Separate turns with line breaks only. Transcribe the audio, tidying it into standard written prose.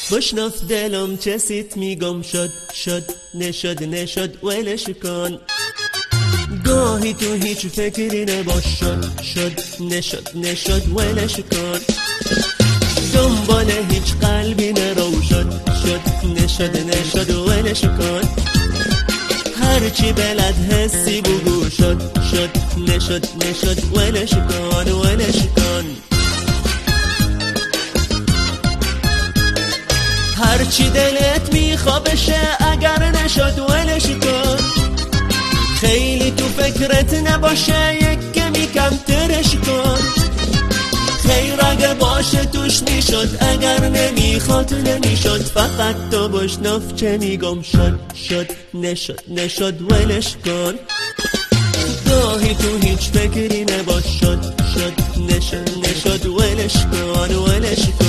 بشنف دلم چه سیت میگم شد نشد ولش کن. گاهی تو هیچ فکری نباش شد نشد ولش کن. دنبال هیچ قلبی نرو شد نشد ولش کن. هرچی بلد حسی بگو شد نشد ولش کن. هرچی دلت میخوا بشه اگر نشد ولش کن. خیلی تو فکرت نباشه یک کمی کم ترش کن. خیر اگه باشه توش میشد اگر نمیخواد نمیشد. فقط تو بشنف چه میگم شد نشد ولش کن. گاهی تو هیچ فکری نباش شد نشد ولش کن.